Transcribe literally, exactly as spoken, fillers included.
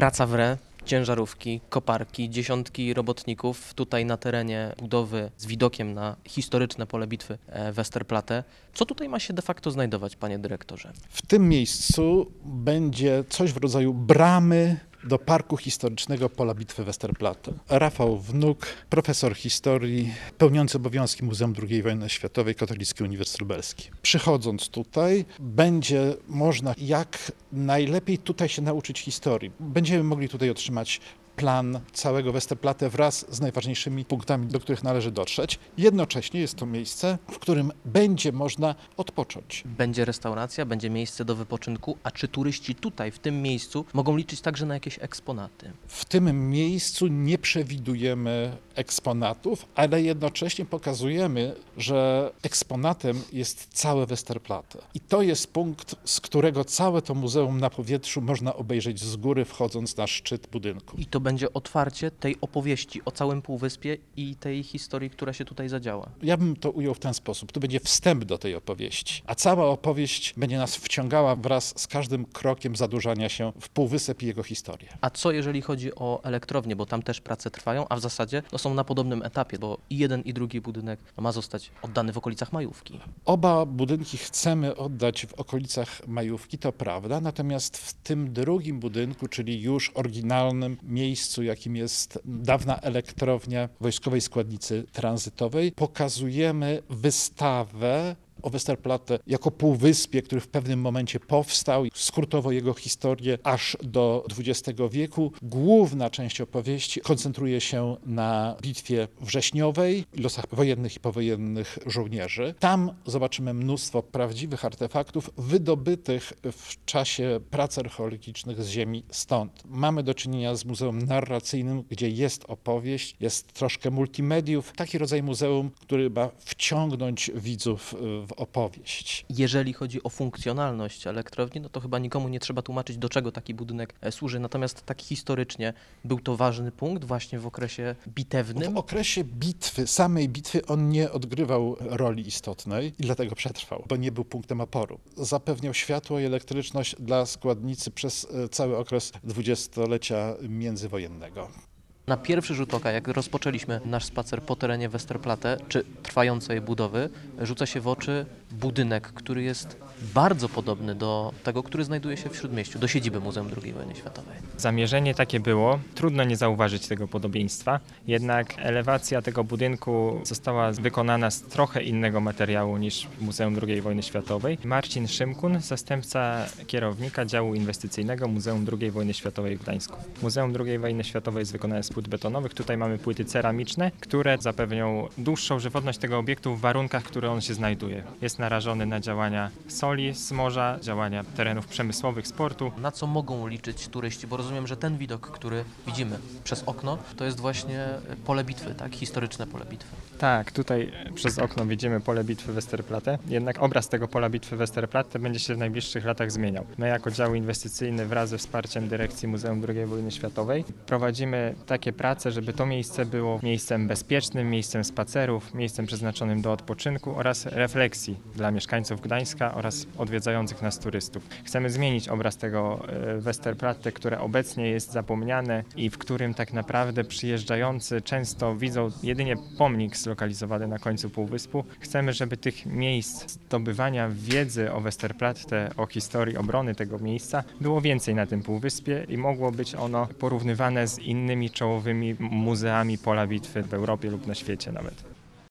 Praca w re, ciężarówki, koparki, dziesiątki robotników tutaj na terenie budowy z widokiem na historyczne pole bitwy Westerplatte. Co tutaj ma się de facto znajdować, panie dyrektorze? W tym miejscu będzie coś w rodzaju bramy do Parku Historycznego Pola Bitwy Westerplatte. Rafał Wnuk, profesor historii, pełniący obowiązki Muzeum drugiej Wojny Światowej, Katolicki Uniwersytet Lubelski. Przychodząc tutaj, będzie można jak najlepiej tutaj się nauczyć historii. Będziemy mogli tutaj otrzymać plan całego Westerplatte wraz z najważniejszymi punktami, do których należy dotrzeć. Jednocześnie jest to miejsce, w którym będzie można odpocząć. Będzie restauracja, będzie miejsce do wypoczynku, a czy turyści tutaj, w tym miejscu, mogą liczyć także na jakieś eksponaty? W tym miejscu nie przewidujemy eksponatów, ale jednocześnie pokazujemy, że eksponatem jest całe Westerplatte. I to jest punkt, z którego całe to muzeum na powietrzu można obejrzeć z góry, wchodząc na szczyt budynku. I to będzie otwarcie tej opowieści o całym Półwyspie i tej historii, która się tutaj zadziała. Ja bym to ujął w ten sposób. To będzie wstęp do tej opowieści, a cała opowieść będzie nas wciągała wraz z każdym krokiem zadłużania się w Półwysep i jego historię. A co jeżeli chodzi o elektrownię, bo tam też prace trwają, a w zasadzie no, są na podobnym etapie, bo i jeden i drugi budynek ma zostać oddany w okolicach Majówki. Oba budynki chcemy oddać w okolicach Majówki, to prawda, natomiast w tym drugim budynku, czyli już oryginalnym miejscu, jakim jest dawna elektrownia wojskowej składnicy tranzytowej, pokazujemy wystawę o Westerplatte jako półwyspie, który w pewnym momencie powstał, skrótowo jego historię aż do dwudziestego wieku. Główna część opowieści koncentruje się na bitwie wrześniowej, losach wojennych i powojennych żołnierzy. Tam zobaczymy mnóstwo prawdziwych artefaktów wydobytych w czasie prac archeologicznych z ziemi stąd. Mamy do czynienia z muzeum narracyjnym, gdzie jest opowieść, jest troszkę multimediów. Taki rodzaj muzeum, który ma wciągnąć widzów w opowieść. Jeżeli chodzi o funkcjonalność elektrowni, no to chyba nikomu nie trzeba tłumaczyć, do czego taki budynek służy. Natomiast tak historycznie był to ważny punkt właśnie w okresie bitewnym. W okresie bitwy, samej bitwy on nie odgrywał roli istotnej i dlatego przetrwał, bo nie był punktem oporu. Zapewniał światło i elektryczność dla składnicy przez cały okres dwudziestolecia międzywojennego. Na pierwszy rzut oka, jak rozpoczęliśmy nasz spacer po terenie Westerplatte, czy trwającej budowy, rzuca się w oczy budynek, który jest bardzo podobny do tego, który znajduje się w Śródmieściu, do siedziby Muzeum drugiej Wojny Światowej. Zamierzenie takie było, trudno nie zauważyć tego podobieństwa, jednak elewacja tego budynku została wykonana z trochę innego materiału niż Muzeum drugiej Wojny Światowej. Marcin Szymkun, zastępca kierownika działu inwestycyjnego Muzeum drugiej Wojny Światowej w Gdańsku. Muzeum drugiej Wojny Światowej jest wykonane z płyt betonowych, tutaj mamy płyty ceramiczne, które zapewnią dłuższą żywotność tego obiektu w warunkach, w których on się znajduje. Jest narażony na działania soli z morza, działania terenów przemysłowych, sportu. Na co mogą liczyć turyści? Bo rozumiem, że ten widok, który widzimy przez okno, to jest właśnie pole bitwy, tak? Historyczne pole bitwy. Tak, tutaj przez okno widzimy pole bitwy Westerplatte, jednak obraz tego pola bitwy Westerplatte będzie się w najbliższych latach zmieniał. My jako dział inwestycyjny wraz ze wsparciem dyrekcji Muzeum drugiej Wojny Światowej prowadzimy takie prace, żeby to miejsce było miejscem bezpiecznym, miejscem spacerów, miejscem przeznaczonym do odpoczynku oraz refleksji dla mieszkańców Gdańska oraz odwiedzających nas turystów. Chcemy zmienić obraz tego Westerplatte, które obecnie jest zapomniane i w którym tak naprawdę przyjeżdżający często widzą jedynie pomnik zlokalizowany na końcu półwyspu. Chcemy, żeby tych miejsc zdobywania wiedzy o Westerplatte, o historii obrony tego miejsca było więcej na tym półwyspie i mogło być ono porównywane z innymi czołowymi muzeami pola bitwy w Europie lub na świecie nawet.